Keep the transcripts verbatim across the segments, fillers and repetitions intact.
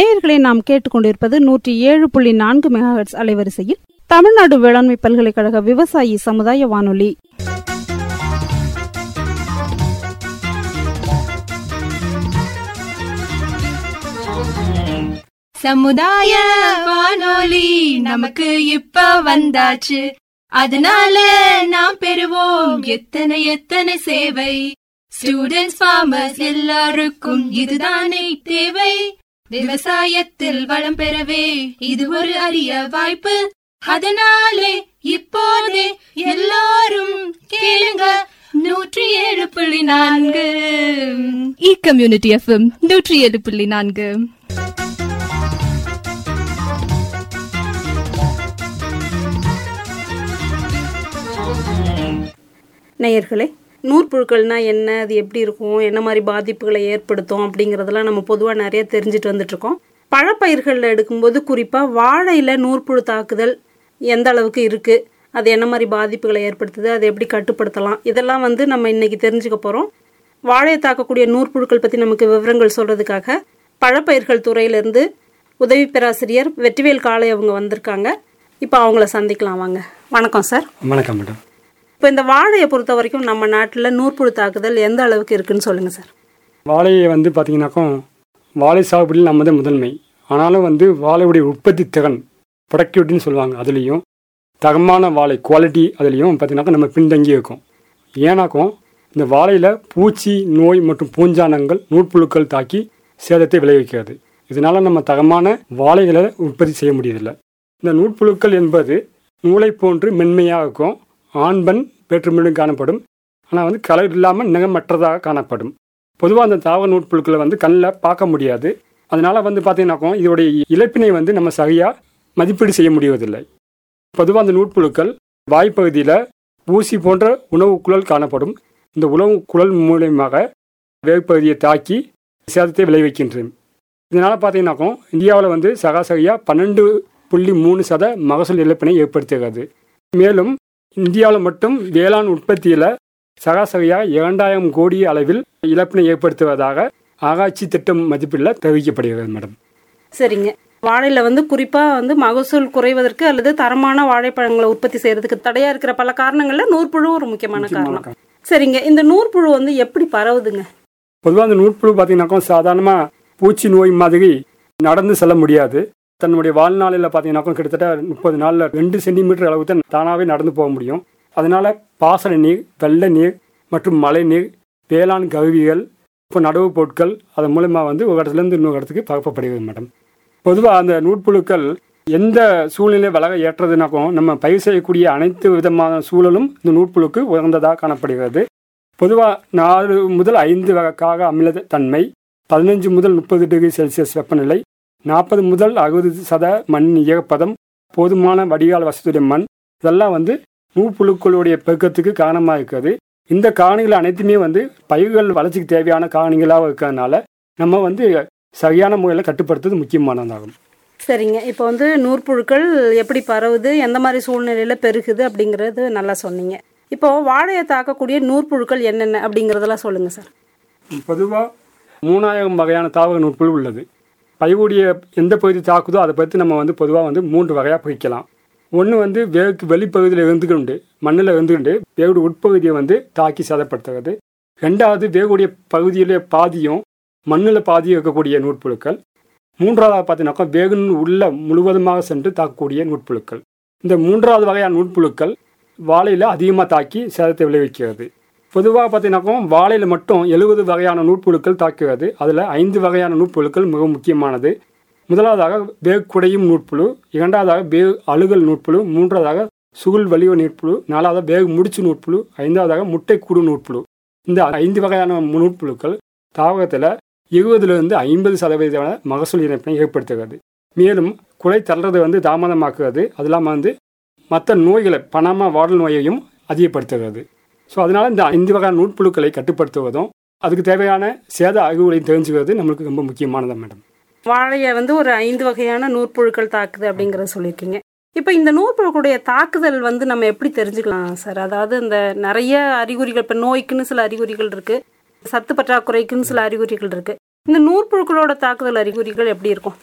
நேயர்களை நாம் கேட்டுக்கொண்டிருப்பது நூற்றி ஏழு புள்ளி நான்கு மெகாஹெர்ட்ஸ் அலைவரிசையில் தமிழ்நாடு வேளாண்மை பல்கலைக்கழக விவசாயி சமுதாய வானொலி. சமுதாய வானொலி நமக்கு இப்ப வந்தாச்சு, அதனால நாம் பெறுவோம் எத்தனை எத்தனை சேவை. ஸ்டூடெண்ட்ஸ், ஃபார்மர்ஸ் எல்லாருக்கும் இதுதானே தேவை. விவசாயத்தில் வளம் பெறவே இது ஒரு அரிய வாய்ப்பு. அதனாலே இப்போதே எல்லாரும் கேளுங்க நூற்றி ஏழு புள்ளி நான்கு இ கம்யூனிட்டி எஃப்எம் நூற்றி ஏழு புள்ளி நான்கு. நேயர்களே, நூற்புழுக்கள்னா என்ன, அது எப்படி இருக்கும், என்ன மாதிரி பாதிப்புகளை ஏற்படுத்தும் அப்படிங்கிறதெல்லாம் நம்ம பொதுவாக நிறைய தெரிஞ்சுட்டு வந்துட்டுருக்கோம். பழப்பயிர்களில் எடுக்கும்போது குறிப்பாக வாழையில் நூற்புழு தாக்குதல் எந்த அளவுக்கு இருக்குது, அது என்ன மாதிரி பாதிப்புகளை ஏற்படுத்துது, அதை எப்படி கட்டுப்படுத்தலாம், இதெல்லாம் வந்து நம்ம இன்றைக்கி தெரிஞ்சுக்க போகிறோம். வாழையை தாக்கக்கூடிய நூற்புழுக்கள் பற்றி நமக்கு விவரங்கள் சொல்கிறதுக்காக பழப்பயிர்கள் துறையிலேருந்து உதவி பேராசிரியர் வெற்றிவேல் காளை அவங்க வந்திருக்காங்க. இப்போ அவங்கள சந்திக்கலாம் வாங்க. வணக்கம் சார். வணக்கம் மேடம். இப்போ இந்த வாழையை பொறுத்த வரைக்கும் நம்ம நாட்டில் நூற்புழு தாக்குதல் எந்த அளவுக்கு இருக்குன்னு சொல்லுங்கள் சார். வாழையை வந்து பார்த்திங்கனாக்கா வாழை சாகுபடியில் நம்ம தான் முதன்மை. ஆனாலும் வந்து வாழையுடைய உற்பத்தி திறன் ப்ரொடக்டிவிட்டின்னு சொல்லுவாங்க, அதுலேயும் தரமான வாழை குவாலிட்டி அதுலேயும் பார்த்திங்கனாக்கா நம்ம பின்தங்கி இருக்கும். ஏன்னாக்கும் இந்த வாழையில் பூச்சி நோய் மற்றும் பூஞ்சானங்கள் நூற்புழுக்கள் தாக்கி சேதத்தை விளைவிக்கிறது. இதனால் நம்ம தரமான வாழைகளை உற்பத்தி செய்ய முடியதில்லை. இந்த நூற்புழுக்கள் என்பது நூலை போன்று மென்மையாக இருக்கும். ஆண்பன் வேற்றுமையுடன் காணப்படும். ஆனால் வந்து கலர் இல்லாமல் நிறமற்றதாக காணப்படும். பொதுவாக அந்த தாவர நூற்புழுக்களை வந்து கண்ணில் பார்க்க முடியாது. அதனால் வந்து பார்த்தீங்கன்னாக்கோ இதோடைய இழப்பினை வந்து நம்ம சரியாக மதிப்பீடு செய்ய முடிவதில்லை. பொதுவாக அந்த நூற்புழுக்கள் வாய்ப்பகுதியில் ஊசி போன்ற உணவு குழல் காணப்படும். இந்த உணவு குழல் மூலமாக வேகுப்பகுதியை தாக்கி சேதத்தை விளைவிக்கின்றன. இதனால் பார்த்தீங்கன்னாக்கோ இந்தியாவில் வந்து சராசரியாக பன்னெண்டு புள்ளி மூணு சத மகசூல் இழப்பினை ஏற்படுத்துகிறது. மேலும் இந்தியாவில் மட்டும் வேளாண் உற்பத்தியில் சராசரியாக இரண்டாயிரம் கோடி அளவில் இழப்பினை ஏற்படுத்துவதாக ஆராய்ச்சி திட்டம் மதிப்பீட்டில் தெரிவிக்கப்படுகிறது மேடம். சரிங்க. வாழையில் வந்து குறிப்பாக வந்து மகசூல் குறைவதற்கு அல்லது தரமான வாழைப்பழங்களை உற்பத்தி செய்கிறதுக்கு தடையாக இருக்கிற பல காரணங்களில் நூற்புழு ஒரு முக்கியமான காரணம். சரிங்க. இந்த நூற்புழு வந்து எப்படி பரவுதுங்க? பொதுவாக அந்த நூற்புழு பார்த்தீங்கன்னாக்கா சாதாரணமாக பூச்சி நோய் மாதிரி நடந்து செல்ல முடியாது. தன்னுடைய வாழ்நாளில் பார்த்தீங்கன்னாக்கா கிட்டத்தட்ட முப்பது நாளில் ரெண்டு சென்டிமீட்டர் அளவுக்கு தான் தானாகவே நடந்து போக முடியும். அதனால் பாசன நீர், வெள்ள நீர் மற்றும் மழை நீர், வேளாண் கருவிகள், இப்போ நடவு பொருட்கள் அதன் மூலமாக வந்து ஒரு இடத்துலேருந்து இன்னொரு இடத்துக்கு பரப்பப்படுகிறது மேடம். பொதுவாக அந்த நூற்புழுக்கள் எந்த சூழ்நிலை வளர ஏற்றதுனாக்கும் நம்ம பயிர் செய்யக்கூடிய அனைத்து விதமான சூழலும் இந்த நூற்புழுக்கு உயர்ந்ததாக காணப்படுகிறது. பொதுவாக நாலு முதல் ஐந்து வகைக்காக அமிலத்தன்மை, பதினஞ்சு முதல் முப்பது டிகிரி செல்சியஸ் வெப்பநிலை, நாற்பது முதல் அறுபது சத மண் ஈரப்பதம், போதுமான வடிகால் வசதியுடைய மண், இதெல்லாம் வந்து நூற்புழுக்களுடைய பெருக்கத்துக்கு காரணமாக இருக்கிறது. இந்த காரணிகள் அனைத்துமே வந்து பயிர்கள் வளர்ச்சிக்கு தேவையான காரணிகளாக இருக்கிறதுனால நம்ம வந்து சரியான முறையில் கட்டுப்படுத்துறது முக்கியமானதாகும். சரிங்க. இப்போ வந்து நூற்புழுக்கள் எப்படி பரவுது, எந்த மாதிரி சூழ்நிலையில் பெருகுது அப்படிங்கிறது நல்லா சொன்னீங்க. இப்போ வாழையை தாக்கக்கூடிய நூற்புழுக்கள் என்னென்ன அப்படிங்கிறதெல்லாம் சொல்லுங்கள் சார். பொதுவாக மூணாயிரம் வகையான தாவர நூற்புழு உள்ளது. பயிர்களுடைய எந்த பகுதி தாக்குதோ அதை பற்றி நம்ம வந்து பொதுவாக வந்து மூன்று வகையாக பிரிக்கலாம். ஒன்று வந்து வேருக்கு வெளிப்பகுதியில் இருந்துக்கிண்டு மண்ணில் இருந்துக்கிண்டு வேகுடைய உட்பகுதியை வந்து தாக்கி சேதப்படுத்துகிறது. ரெண்டாவது வேகுடைய பகுதியிலே பாதியும் மண்ணில் பாதியும் இருக்கக்கூடிய நூற்புழுக்கள். மூன்றாவதாக பார்த்தீங்கன்னாக்கா வேகுன் உள்ள முழுவதுமாக சென்று தாக்கக்கூடிய நூற்புழுக்கள். இந்த மூன்றாவது வகையான நூற்புழுக்கள் வாழையில் அதிகமாக தாக்கி சேதத்தை விளைவிக்கிறது. பொதுவாக பார்த்தீங்கன்னாக்கா வாழையில் மட்டும் எழுபது வகையான நூற்புழுக்கள் தாக்குகிறது. அதில் ஐந்து வகையான நூற்புழுக்கள் மிக முக்கியமானது. முதலாவதாக வேகு குடையும் நூற்புழு, இரண்டாவதாக வேகு அழுகல் நூற்புழு, மூன்றாவதாக சுகுல் வலிவ நூற்புழு, நாலாவதாக வேகு முடிச்சு நூற்புழு, ஐந்தாவதாக முட்டை கூடு நூற்புழு. இந்த ஐந்து வகையான நூற்புழுக்கள் தாவகத்தில் இருபதுலேருந்து ஐம்பது சதவீதமான மகசூல் இழப்பினை ஏற்படுத்துகிறது. மேலும் குலை தள்ளுறது வந்து தாமதமாக்குறது. அது இல்லாமல் வந்து மற்ற நோய்களை பனாமா வாடல் நோயையும் அதிகப்படுத்துகிறது. ஸோ அதனால் இந்த ஐந்து வகையான நூற்புழுக்களை கட்டுப்படுத்துவதும் அதுக்கு தேவையான சேத அறிகுறியை தெரிஞ்சுக்கிறது நம்மளுக்கு ரொம்ப முக்கியமானது மேடம். வாழையை வந்து ஒரு ஐந்து வகையான நூற்புழுக்கள் தாக்குது அப்படிங்கிறத சொல்லியிருக்கீங்க. இப்போ இந்த நூற்புழுக்களுடைய தாக்குதல் வந்து நம்ம எப்படி தெரிஞ்சுக்கலாம் சார்? அதாவது இந்த நிறைய அறிகுறிகள், இப்போ நோய்க்குன்னு சில அறிகுறிகள் இருக்குது, சத்து பற்றாக்குறைக்குன்னு சில அறிகுறிகள் இருக்குது. இந்த நூற்புழுக்களோட தாக்குதல் அறிகுறிகள் எப்படி இருக்கும்?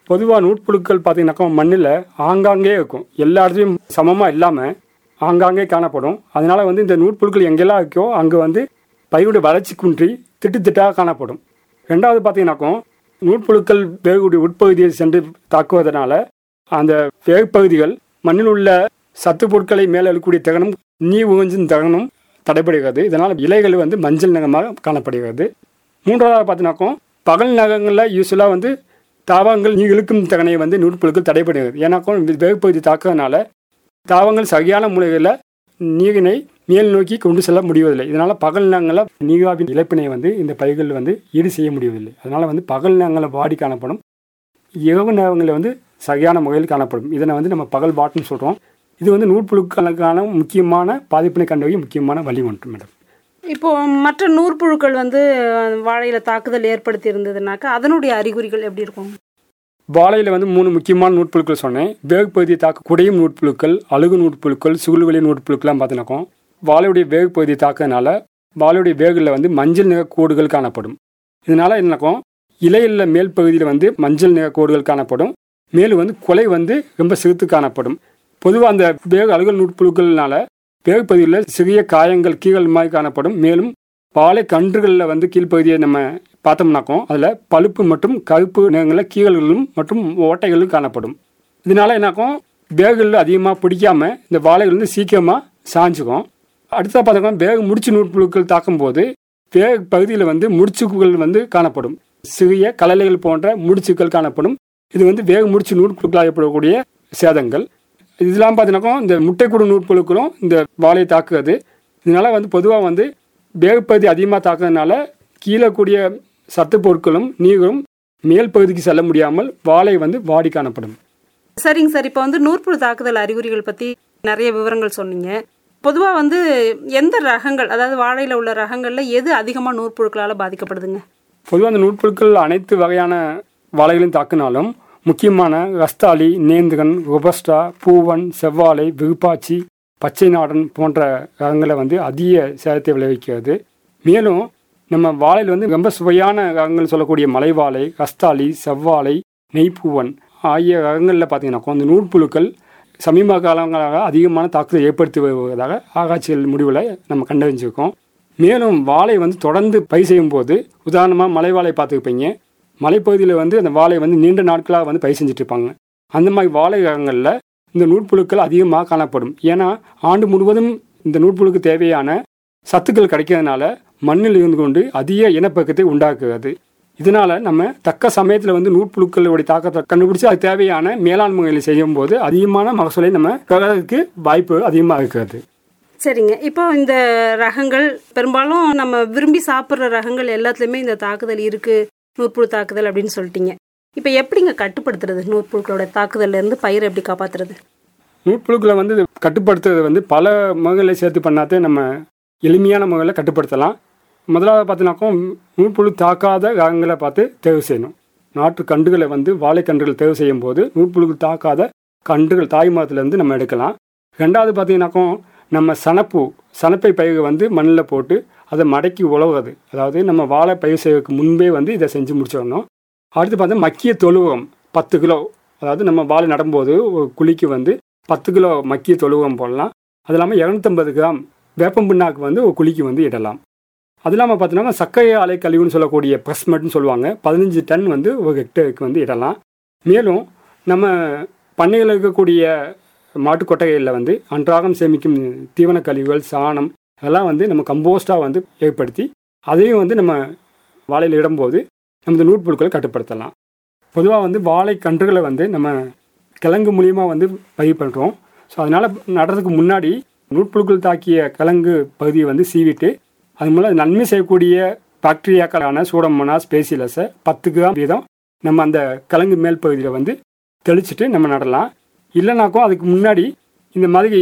பொதுவாக நூற்புழுக்கள் பார்த்தீங்கன்னாக்கா மண்ணில் ஆங்காங்கே இருக்கும், எல்லா இடத்துலையும் சமமாக இல்லாமல் ஆங்காங்கே காணப்படும். அதனால வந்து இந்த நூற்புழுக்கள் எங்கெல்லாம் இருக்கோ அங்கே வந்து பயிருடைய வளர்ச்சி குன்றி திட்டு திட்டாக காணப்படும். ரெண்டாவது பார்த்தீங்கன்னாக்கா நூற்புழுக்கள் வேகுடைய உட்பகுதியை சென்று தாக்குவதனால அந்த வேகுப்பகுதிகள் மண்ணில் உள்ள சத்து பொருட்களை மேலே இருக்கக்கூடிய தகனம் நீர் உறிஞ்சும் தகனம் தடைபடுகிறது. இதனால் இலைகள் வந்து மஞ்சள் நிறமாக காணப்படுகிறது. மூன்றாவது பார்த்தீங்கன்னாக்கா பகல் நகங்களில் யூஸ்வலாக வந்து தாவரங்கள் நீர் இழுக்கும் தகனை வந்து நூற்புழுக்கள் தடைபடுகிறது. ஏன்னாக்கா வேகுப்பகுதி தாக்குறதுனால தாவரங்கள் சரியான முறையில் நீரினை மேல் நோக்கி கொண்டு செல்ல முடிவதில்லை. இதனால் பகல் நேரங்களில் நீராவின் இழப்பினை வந்து இந்த பயிர்கள் வந்து ஈடு செய்ய முடிவதில்லை. அதனால் வந்து பகல் நேரங்களில் வாடி காணப்படும், இரவு நேரங்களில் வந்து சரியான முறையில் காணப்படும். இதனை வந்து நம்ம பகல் வாட்டுன்னு சொல்கிறோம். இது வந்து நூற்புழுக்களுக்கான முக்கியமான பாதிப்பினை கண்டறிய முக்கியமான வழி ஒன்று மேடம். இப்போது மற்ற நூற்புழுக்கள் வந்து வாழையில் தாக்குதல் ஏற்படுத்தி இருந்ததுனாக்கா அதனுடைய அறிகுறிகள் எப்படி இருக்கும்? வாழையில் வந்து மூணு முக்கியமான நூற்புழுக்கள் சொன்னேன். வேகு பகுதியை தாக்க குடையும் நூற்புழுக்கள், அழுகு நூற்புழுக்கள், சுகுல்வெளி நூற்புழுக்கெல்லாம் பார்த்தினாக்கோம் வாழையுடைய வேகு பகுதியை தாக்குறதுனால வாழையுடைய வேகுகளில் வந்து மஞ்சள் நிற கோடுகள் காணப்படும். இதனால் என்னக்கும் இலையில் மேல் பகுதியில் வந்து மஞ்சள் நிற கோடுகள் காணப்படும். மேலும் வந்து கொலை வந்து ரொம்ப சிறுத்து காணப்படும். பொதுவாக அந்த வேகு அழுகல் நூற்புழுக்கள்னால வேகு பகுதியில் சிறிய காயங்கள் கீழல் மாதிரி காணப்படும். மேலும் வாழை கன்றுகளில் வந்து கீழ்ப்பகுதியை நம்ம பார்த்தோம்னாக்கும் அதில் பழுப்பு மற்றும் கருப்பு நிறங்களில் கீழல்களும் மற்றும் ஓட்டைகளும் காணப்படும். இதனால என்னாக்கும் வேகுகளில் அதிகமாக பிடிக்காம இந்த வாழைகள் வந்து சீக்கிரமாக சாஞ்சுக்கும். அடுத்த பார்த்தோம்னா வேகு முடிச்சு நூற்புழுக்கள் தாக்கும்போது வேகு பகுதியில் வந்து முடிச்சுக்கள் வந்து காணப்படும். சிறிய கலலைகள் போன்ற முடிச்சுக்கள் காணப்படும். இது வந்து வேகு முடிச்சு நூற்புழுக்களாக ஏற்படக்கூடிய சேதங்கள். இதெல்லாம் பார்த்தீங்கன்னாக்கா இந்த முட்டைக்கூடு நூற்புழுக்களும் இந்த வாழையை தாக்குறது. இதனால வந்து பொதுவாக வந்து வேகு பகுதி அதிகமாக தாக்குறதுனால கீழே கூடிய சத்து பொருட்களும் நீரும் மேல் பகுதிக்கு செல்ல முடியாமல் வாழை வந்து வாடி காணப்படும். சரிங்க சார், இப்போ வந்து நூற்புழு தாக்குதல் அறிகுறிகள் பற்றி நிறைய விவரங்கள் சொன்னீங்க. பொதுவாக வந்து எந்த ரகங்கள், அதாவது வாழையில் உள்ள ரகங்களில் எது அதிகமாக நூற்புழுக்களால் பாதிக்கப்படுதுங்க? பொதுவாக அந்த நூற்புழுக்கள் அனைத்து வகையான வாழைகளையும் தாக்குனாலும் முக்கியமான ரஸ்தாலி, நேந்திரன், ரொபஸ்டா, பூவன், செவ்வாழை, விருப்பாச்சி, பச்சை நாடன் போன்ற ரகங்களை வந்து அதிக சேதத்தை விளைவிக்கிறது. மேலும் நம்ம வாழையில் வந்து ரொம்ப சுவையான ரகங்கள் சொல்லக்கூடிய மலைவாழை, ரஸ்தாலி, செவ்வாழை, நெய்ப்பூவன் ஆகிய ரகங்களில் பார்த்தீங்கன்னாக்கா அந்த நூற்புழுக்கள் சமீப காலங்களாக அதிகமான தாக்குதலை ஏற்படுத்தி வருவதாக ஆராய்ச்சிகள் முடிவில் நம்ம கண்டறிஞ்சிருக்கோம். மேலும் வாழை வந்து தொடர்ந்து பயிர் செய்யும் போது உதாரணமாக மலைவாழை பார்த்துருப்பீங்க, மலைப்பகுதியில் வந்து அந்த வாழை வந்து நீண்ட நாட்களாக வந்து பயிர் செஞ்சுட்டு இருப்பாங்க. அந்த மாதிரி வாழை ரகங்களில் இந்த நூற்புழுக்கள் அதிகமாக காணப்படும். ஏன்னா ஆண்டு முழுவதும் இந்த நூற்புழுக்கு தேவையான சத்துக்கள் கிடைக்கிறதுனால மண்ணில் இருந்து கொண்டு அதிக இனப்பெருக்கத்தை உண்டாக்குகிறது. இதனால நம்ம தக்க சமயத்தில் வந்து நூற்புழுக்களுடைய தாக்கத்தை கண்டுபிடிச்சு அது தேவையான மேலாண்மைகளை செய்யும் போது அதிகமான மகசூலை நம்ம பெறதுக்கு வாய்ப்பு அதிகமாக இருக்கிறது. சரிங்க, இப்போ இந்த ரகங்கள் பெரும்பாலும் நம்ம விரும்பி சாப்பிட்ற ரகங்கள் எல்லாத்துலேயுமே இந்த தாக்குதல் இருக்குது, நூற்புழு தாக்குதல் அப்படின்னு சொல்லிட்டீங்க. இப்போ எப்படிங்க கட்டுப்படுத்துறது நூற்புழுக்களோட தாக்குதல்லேருந்து பயிரை எப்படி காப்பாற்றுறது? நூற்புழுக்களை வந்து கட்டுப்படுத்துறது வந்து பல முறைகளை சேர்த்து பண்ணாதே நம்ம எளிமையான முறையில் கட்டுப்படுத்தலாம். முதலாவது பார்த்தினாக்கா நூற்புழு தாக்காத ரகங்களை பார்த்து தேர்வு செய்யணும். நாட்டு கன்றுகளை வந்து வாழைக்கன்றுகள் தேர்வு செய்யும் போது நூற்புழு தாக்காத கன்றுகள் தாய் மரத்துலேருந்து நம்ம எடுக்கலாம். ரெண்டாவது பார்த்திங்கனாக்கா நம்ம சனப்பு சனப்பை பயிரை வந்து மண்ணில் போட்டு அதை மடக்கி உழவுறது, அதாவது நம்ம வாழை பயிர் செய்வதற்கு முன்பே வந்து இதை செஞ்சு முடிச்சிடணும். அடுத்து பார்த்தா மக்கிய தொழுவம் பத்து கிலோ, அதாவது நம்ம வாழை நடும்போது ஒரு குழிக்கு வந்து பத்து கிலோ மக்கிய தொழுவம் போடலாம். அது இல்லாமல் இரநூத்தம்பது கிராம் வேப்பம் பிண்ணாக்கு வந்து ஒரு குழிக்கு வந்து இடலாம். அது இல்லாமல் பார்த்தீங்கன்னா சர்க்கரை ஆலை கழிவுன்னு சொல்லக்கூடிய ப்ரெஸ்மெட்னு சொல்லுவாங்க, பதினஞ்சு டன் வந்து ஒரு ஹெக்டருக்கு வந்து இடலாம். மேலும் நம்ம பண்ணையில் இருக்கக்கூடிய மாட்டுக்கொட்டைகளில் வந்து அன்றாடம் சேமிக்கும் தீவன கழிவுகள், சாணம் அதெல்லாம் வந்து நம்ம கம்போஸ்டாக வந்து ஏற்படுத்தி அதையும் வந்து நம்ம வாழையில் இடும்போது நம்ம இந்த நூற்புழுக்களை கட்டுப்படுத்தலாம். பொதுவாக வந்து வாழை கன்றுகளை வந்து நம்ம கிழங்கு மூலியமாக வந்து பயிர் பண்ணுறோம். ஸோ அதனால் நடுறதுக்கு முன்னாடி நூற்புழுக்கள் தாக்கிய கிழங்கு பகுதியை வந்து சீவிட்டு அது மூலம் நன்மை செய்யக்கூடிய பாக்டீரியாக்களான சூடோமோனாஸ் பேசிலஸை பத்து கிராம் வீதம் நம்ம அந்த கிழங்கு மேல் பகுதியில் வந்து தெளிச்சுட்டு நம்ம நடலாம். இல்லைனாக்கும் அதுக்கு முன்னாடி இந்த மாதிரி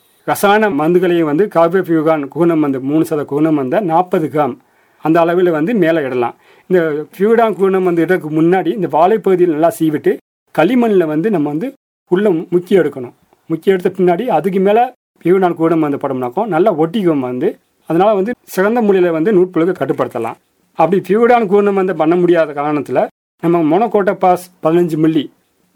ரசாயன மருந்துகளையும் வந்து கார்போஃபியூகான் குகுணம் வந்து மூணு சத குகுணம் வந்த நாற்பது கிராம் அந்த அளவில் வந்து மேலே இடலாம். இந்த ஃபியூடான் குகுணம் வந்து இடத்துக்கு முன்னாடி இந்த வாழைப்பகுதியில் நல்லா சீவிட்டு களிமண்ணில் வந்து நம்ம வந்து உள்ள முக்கி எடுக்கணும். முக்கி எடுத்த பின்னாடி அதுக்கு மேலே ஃபியூடான் குகுணம் வந்து படம்னாக்கும் நல்லா ஒட்டிக்கும் வந்து, அதனால் வந்து சிறந்த முறையில் வந்து நூற்புழுவை கட்டுப்படுத்தலாம். அப்படி ஃபியூடான் குகுணம் வந்து பண்ண முடியாத காரணத்தில் நம்ம மோனோகோட்டோபாஸ் பதினஞ்சு மில்லி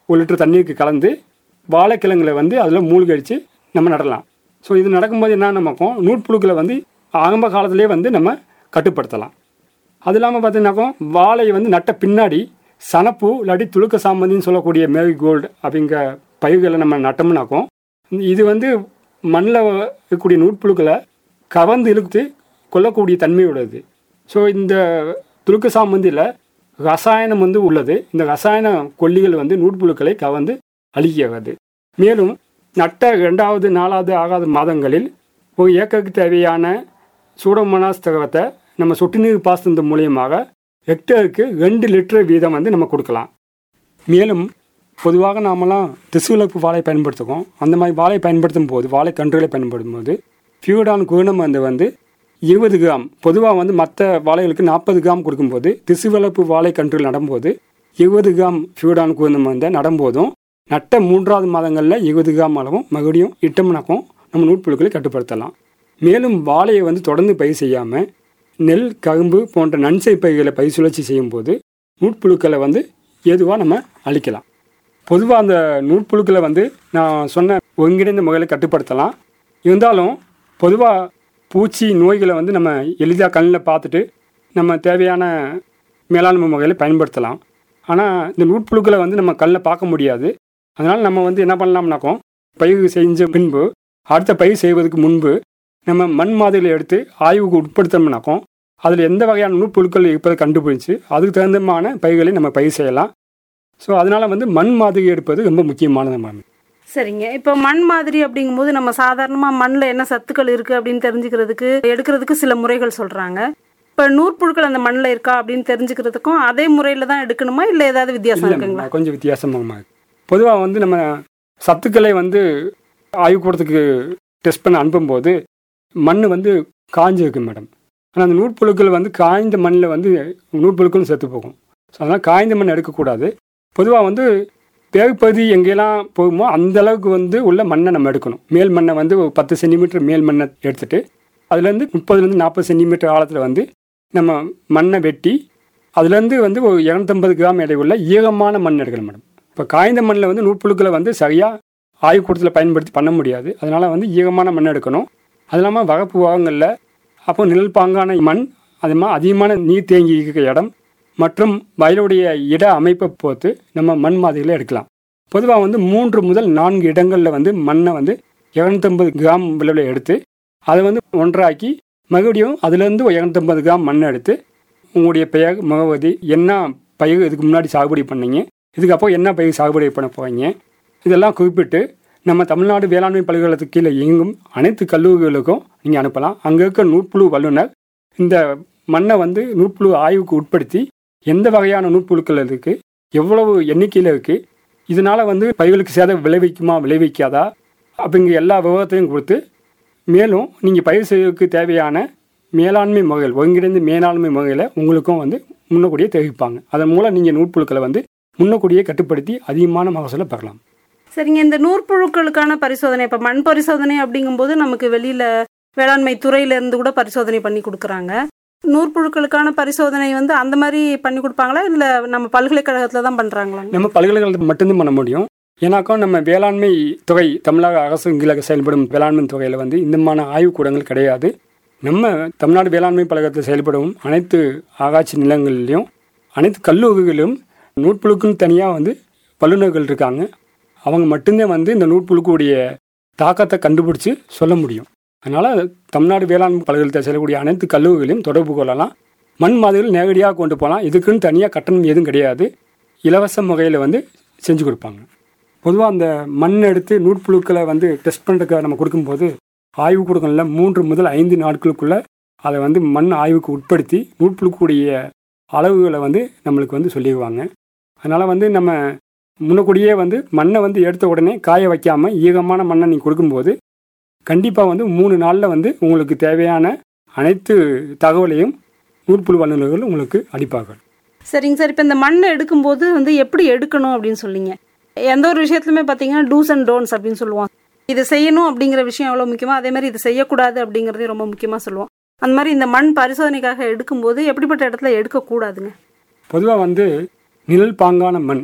ஒரு லிட்டர் தண்ணீருக்கு கலந்து வாழைக்கிழங்குல வந்து அதில் மூழ்கடிச்சு நம்ம நடலாம். ஸோ இது நடக்கும்போது என்ன நமக்கும் நூற்புழுக்களை வந்து ஆரம்ப காலத்திலே வந்து நம்ம கட்டுப்படுத்தலாம். அது இல்லாமல் பார்த்தீங்கன்னாக்கோ வாழையை வந்து நட்ட பின்னாடி சனப்பூ இல்லாட்டி துளுக்க சாமந்தின்னு சொல்லக்கூடிய மேரி கோல்டு அப்படிங்கிற பயிர்களை நம்ம நட்டோம்னாக்கும் இது வந்து மண்ணில் இருக்கக்கூடிய நூற்புழுக்களை கவர்ந்து இழுத்து கொள்ளக்கூடிய தன்மையுள்ளது. ஸோ இந்த துளுக்க சாமந்தியில் ரசாயனம் வந்து உள்ளது. இந்த ரசாயன கொல்லிகள் வந்து நூற்புழுக்களை கவர்ந்து அழிக்கிறது. மேலும் நட்ட ரெண்டாவது நாலாவது ஆகாத மாதங்களில் ஒரு ஏக்கருக்கு தேவையான சூடோமோனாஸ் திரவத்தை நம்ம சொட்டு நீர் பாசனத்தின் மூலியமாக ஹெக்டருக்கு ரெண்டு லிட்டர் வீதம் வந்து நம்ம கொடுக்கலாம். மேலும் பொதுவாக நாமெல்லாம் திசுவிளப்பு வாழை பயன்படுத்துவோம். அந்த மாதிரி வாழை பயன்படுத்தும் போது வாழை கன்றுகளை பயன்படுத்தும் போது ஃபியூடான் குணம் வந்து வந்து இருபது கிராம் பொதுவாக வந்து மற்ற வாழைகளுக்கு நாற்பது கிராம் கொடுக்கும்போது திசுவிளப்பு வாழை கன்றுகள் நடும்போது இருபது கிராம் ஃபியூடான் குணம் வந்து நடும்போதும் நட்ட மூன்றாவது மாதங்களில் இருபது கிராம் அளவும் மறுபடியும் இட்டம்னாக்கும் நம்ம நூற்புழுக்களை கட்டுப்படுத்தலாம். மேலும் வாழையை வந்து தொடர்ந்து பயிர் செய்யாமல் நெல் கரும்பு போன்ற நன்சை பயிர்களை பயிர் சுழற்சி செய்யும்போது நூற்புழுக்களை வந்து ஏதுவாக நம்ம அழிக்கலாம். பொதுவாக அந்த நூற்புழுக்களை வந்து நான் சொன்ன ஒருங்கிணைந்த முறையில் கட்டுப்படுத்தலாம். இருந்தாலும் பொதுவாக பூச்சி நோய்களை வந்து நம்ம எளிதாக கண்ணில் பார்த்துட்டு நம்ம தேவையான மேலாண்மை முறையில் பயன்படுத்தலாம். ஆனால் இந்த நூற்புழுக்களை வந்து நம்ம கண்ணில் பார்க்க முடியாது. அதனால் நம்ம வந்து என்ன பண்ணலாம்னாக்கோ பயிர் செஞ்ச பின்பு அடுத்த பயிர் செய்வதற்கு முன்பு நம்ம மண் மாதிரிகளை எடுத்து ஆய்வுக்கு உட்படுத்தோம்னாக்கோ அதில் எந்த வகையான நூற்புழுக்கள் இருப்பதை கண்டுபிடிச்சு அதுக்கு தகுந்தமான பயிர்களை நம்ம பயிர் செய்யலாம். ஸோ அதனால் வந்து மண் மாதிரி எடுப்பது ரொம்ப முக்கியமானது மேம். சரிங்க. இப்போ மண் மாதிரி அப்படிங்கும்போது நம்ம சாதாரணமாக மண்ணில் என்ன சத்துக்கள் இருக்குது அப்படின்னு தெரிஞ்சுக்கிறதுக்கு எடுக்கிறதுக்கு சில முறைகள் சொல்கிறாங்க. இப்போ நூற்புழுக்கள் அந்த மண்ணில் இருக்கா அப்படின்னு தெரிஞ்சுக்கிறதுக்கும் அதே முறையில் தான் எடுக்கணுமா இல்லை ஏதாவது வித்தியாசம் இருக்குங்களா? கொஞ்சம் வித்தியாசமாக பொதுவாக வந்து நம்ம சத்துக்களை வந்து ஆய்வுக்கூடத்துக்கு டெஸ்ட் பண்ண அனுப்பும்போது மண் வந்து காஞ்சிருக்கு மேடம். ஆனால் அந்த நூற்புழுக்கள் வந்து காய்ந்த மண்ணில் வந்து நூற்புழுக்களும் செத்து போகும். ஸோ அதனால் காய்ந்த மண் எடுக்கக்கூடாது. பொதுவாக வந்து பேகுப்பகுதி எங்கெல்லாம் போகுமோ அந்த அளவுக்கு வந்து உள்ள மண்ணை நம்ம எடுக்கணும். மேல் மண்ணை வந்து ஒரு பத்து சென்டிமீட்டர் மேல் மண்ணை எடுத்துகிட்டு அதுலேருந்து முப்பதுலேருந்து நாற்பது சென்டிமீட்டர் ஆழத்தில் வந்து நம்ம மண்ணை வெட்டி அதுலேருந்து வந்து ஒரு இரநூத்தம்பது கிராம் எடையுள்ள ஈரமான மண் எடுக்கணும் மேடம். இப்போ காய்ந்த மண்ணில் வந்து நூற்புழுக்களை வந்து சரியாக ஆய்வுக்கூடத்தில் பயன்படுத்தி பண்ண முடியாது. அதனால் வந்து ஈரமான மண் எடுக்கணும். அது இல்லாமல் வகப்பு பாகங்களில் அப்போ நிழல் பாங்கான மண், அது மாதிரி அதிகமான நீர் தேங்கி இருக்கிற இடம் மற்றும் வயலுடைய இட அமைப்பை பொறுத்து நம்ம மண் மாதிரிகளை எடுக்கலாம். பொதுவாக வந்து மூன்று முதல் நான்கு இடங்களில் வந்து மண்ணை வந்து இரநூத்தம்பது கிராம் விளைவில் எடுத்து அதை வந்து ஒன்றாக்கி மறுபடியும் அதுலேருந்து இரநூத்தம்பது கிராம் மண்ணை எடுத்து உங்களுடைய பெயர் முகவதி என்ன பயிர் இதுக்கு முன்னாடி சாகுபடி பண்ணீங்க, இதுக்கப்புறம் என்ன பயிர் சாகுபடி பண்ண போகிறீங்க இதெல்லாம் குறிப்பிட்டு நம்ம தமிழ்நாடு வேளாண்மை பல்கலைக்கழகத்துக்கு கீழே இயங்கும் அனைத்து கல்லூரிகளுக்கும் நீங்கள் அனுப்பலாம். அங்கே இருக்க நூற்புழு வல்லுநர் இந்த மண்ணை வந்து நூற்புழு ஆய்வுக்கு உட்படுத்தி எந்த வகையான நூற்புழுக்கள் இருக்குது, எவ்வளவு எண்ணிக்கையில் இருக்குது, இதனால் வந்து பயிர்களுக்கு சேதம் விளைவிக்குமா விளைவிக்காதா அப்படிங்கிற எல்லா விவரத்தையும் கொடுத்து மேலும் நீங்கள் பயிர் செய்வதற்கு தேவையான மேலாண்மை முறைகள் ஒருங்கிணைந்த மேலாண்மை முறைகளை உங்களுக்கும் வந்து முன்னக்கூடியே தெரிவிப்பாங்க. அதன் மூலம் நீங்கள் நூற்புழுக்களை வந்து முன்னக்கூடியே கட்டுப்படுத்தி அதிகமான மகசூலை பெறலாம். சரிங்க. இந்த நூற்புழுக்களுக்கான பரிசோதனை இப்போ மண் பரிசோதனை அப்படிங்கும்போது நமக்கு வெளியில் வேளாண்மை துறையிலேருந்து கூட பரிசோதனை பண்ணி கொடுக்குறாங்க. நூற்புழுக்களுக்கான பரிசோதனை வந்து அந்த மாதிரி பண்ணி கொடுப்பாங்களா இல்லை நம்ம பல்கலைக்கழகத்தில் தான் பண்ணுறாங்களா? நம்ம பல்கலைக்கழகத்தில் மட்டும்தான் பண்ண முடியும். ஏன்னாக்கா நம்ம வேளாண்மை துறை தமிழக அரசு கீழே செயல்படும் வேளாண்மை துறையில் வந்து இந்தமான ஆய்வுக்கூடங்கள் கிடையாது. நம்ம தமிழ்நாடு வேளாண்மை பல்கலைக்கழகத்தில் செயல்படும் அனைத்து ஆராய்ச்சி நிலங்களிலும் அனைத்து கல்லூரிகளிலும் நூற்புழுக்குன்னு தனியாக வந்து வல்லுநர்கள் இருக்காங்க. அவங்க மட்டும்தான் வந்து இந்த நூற்புழுக்குடைய தாக்கத்தை கண்டுபிடிச்சி சொல்ல முடியும். அதனால் தமிழ்நாடு வேளாண்மை பல்கலைக்கழகத்தில் செல்லக்கூடிய அனைத்து கல்லூரிகளையும் தொடர்பு கொள்ளலாம். மண் மாதிரிகள் நேரடியாக கொண்டு போகலாம். இதுக்குன்னு தனியாக கட்டணம் எதுவும் கிடையாது. இலவச முறையில் வந்து செஞ்சு கொடுப்பாங்க. பொதுவாக அந்த மண் எடுத்து நூற்புழுக்களை வந்து டெஸ்ட் பண்ணுறதுக்கு நம்ம கொடுக்கும்போது ஆய்வு கொடுக்கல மூன்று முதல் ஐந்து நாட்களுக்குள்ளே அதை வந்து மண் ஆய்வுக்கு உட்படுத்தி நூற்புழுக்குடைய அளவுகளை வந்து நம்மளுக்கு வந்து சொல்லிடுவாங்க. அதனால் வந்து நம்ம முன்னக்கூடியே வந்து மண்ணை வந்து எடுத்த உடனே காய வைக்காமல் ஈரமான மண்ணை நீங்கள் கொடுக்கும்போது கண்டிப்பாக வந்து மூணு நாளில் வந்து உங்களுக்கு தேவையான அனைத்து தகவலையும் நூற்புழு வல்லுநர்கள் உங்களுக்கு அளிப்பார்கள். சரிங்க சார். இப்போ இந்த மண்ணை எடுக்கும்போது வந்து எப்படி எடுக்கணும் அப்படின்னு சொல்லிங்க. எந்த ஒரு விஷயத்துலையுமே பார்த்தீங்கன்னா டூஸ் அண்ட் டோன்ட்ஸ் அப்படின்னு சொல்லுவோம். இது செய்யணும் அப்படிங்கிற விஷயம் எவ்வளோ முக்கியமாக அதே மாதிரி இது செய்யக்கூடாது அப்படிங்கிறதே ரொம்ப முக்கியமாக சொல்லுவோம். அந்த மாதிரி இந்த மண் பரிசோதனைக்காக எடுக்கும்போது எப்படிப்பட்ட இடத்துல எடுக்கக்கூடாதுங்க? பொதுவாக வந்து நிழல் பாங்கான மண்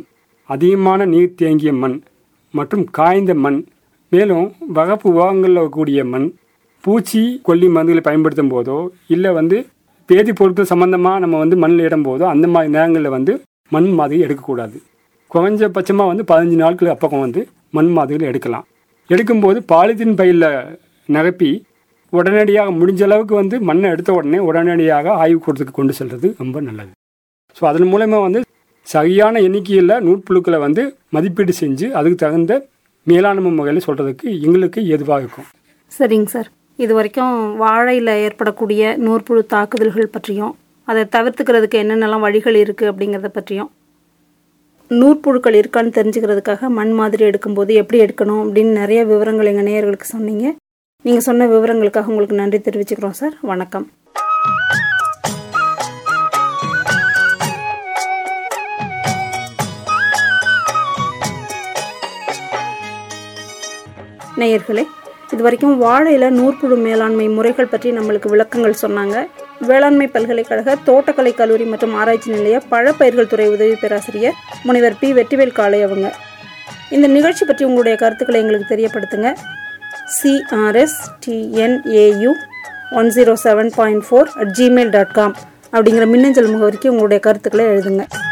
அதிகமான நீர் தேங்கிய மண் மற்றும் காய்ந்த மண், மேலும் வகப்பு உபகங்களில் இருக்கக்கூடிய மண், பூச்சி கொல்லி மருந்துகளை பயன்படுத்தும் போதோ இல்லை வந்து வேதிப்பொருட்கள் சம்மந்தமாக நம்ம வந்து மண்ணில் இடும் போதோ அந்த மாதிரி நேரங்களில் வந்து மண் மாதிரி எடுக்கக்கூடாது. குறைஞ்சபட்சமாக வந்து பதினஞ்சு நாட்களுக்கு அப்பக்கம் வந்து மண் மாதிரிகள் எடுக்கலாம். எடுக்கும்போது பாலித்தீன் பையில் நிரப்பி உடனடியாக முடிஞ்ச அளவுக்கு வந்து மண்ணை எடுத்த உடனே உடனடியாக ஆய்வுக்கூடத்துக்கு கொண்டு செல்வது ரொம்ப நல்லது. ஸோ அதன் மூலமாக வந்து சரியான எண்ணிக்கையில் நூற்புழுக்களை வந்து மதிப்பீடு செஞ்சு அதுக்கு தகுந்த மேலாண்மை முறையில் சொல்கிறதுக்கு எங்களுக்கு ஏதுவாக இருக்கும். சரிங்க சார். இது வரைக்கும் வாழையில் ஏற்படக்கூடிய நூற்புழு தாக்குதல்கள் பற்றியும் அதை தவிர்த்துக்கிறதுக்கு என்னென்னலாம் வழிகள் இருக்குது அப்படிங்கிறத பற்றியும், நூற்புழுக்கள் இருக்கான்னு தெரிஞ்சுக்கிறதுக்காக மண் மாதிரி எடுக்கும்போது எப்படி எடுக்கணும் அப்படின்னு நிறைய விவரங்கள் எங்கள் நேயர்களுக்கு சொன்னீங்க. நீங்கள் சொன்ன விவரங்களுக்காக உங்களுக்கு நன்றி தெரிவிச்சுக்கிறோம் சார். வணக்கம். நேயர்களே, இது வரைக்கும் வாழையில் நூற்புழு மேலாண்மை முறைகள் பற்றி நம்மளுக்கு விளக்கங்கள் சொன்னாங்க. வேளாண்மை பல்கலைக்கழக தோட்டக்கலை கல்லூரி மற்றும் ஆராய்ச்சி நிலைய பழப்பயிர்கள் துறை உதவி பேராசிரியர் முனைவர் பி வெற்றிவேல் காளை அவங்க. இந்த நிகழ்ச்சி பற்றி உங்களுடைய கருத்துக்களை எங்களுக்கு தெரியப்படுத்துங்க. CRSTNAU one zero seven point four at Gmail dot com அப்படிங்கிற மின்னஞ்சல் முகவரிக்கு உங்களுடைய கருத்துக்களை எழுதுங்க.